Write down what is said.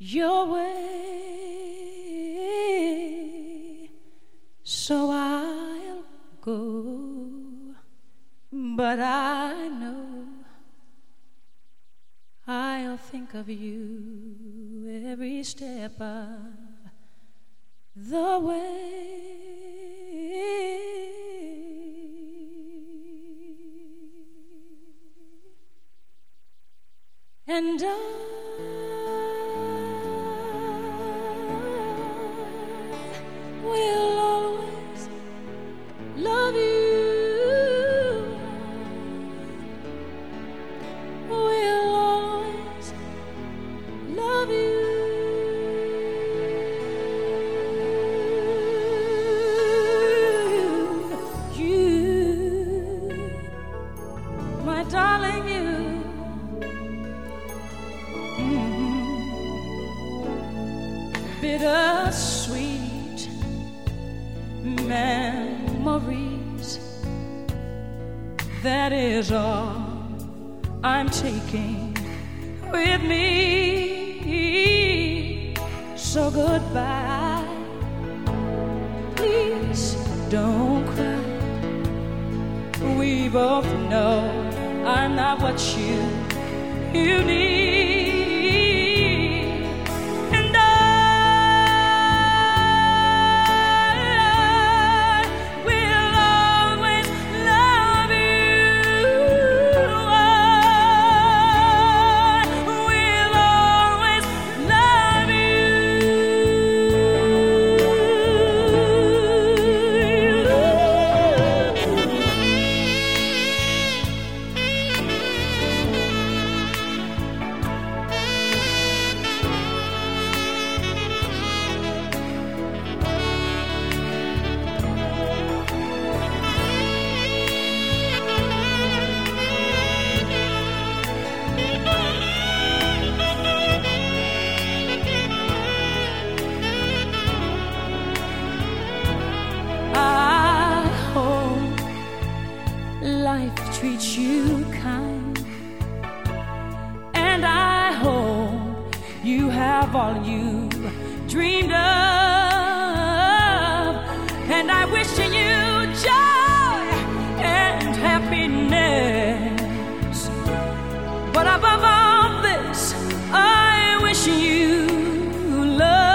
your way, so I'll go. But I know I'll think of you every step of the way. And I will always love you. Will always love you. You, my darling, you. Bittersweet memories, that is all I'm taking with me. So goodbye, please don't cry. We both know I'm not what you need. Life treats you kind, and I hope you have all you dreamed of, and I wish you joy and happiness. But above all this, I wish you love.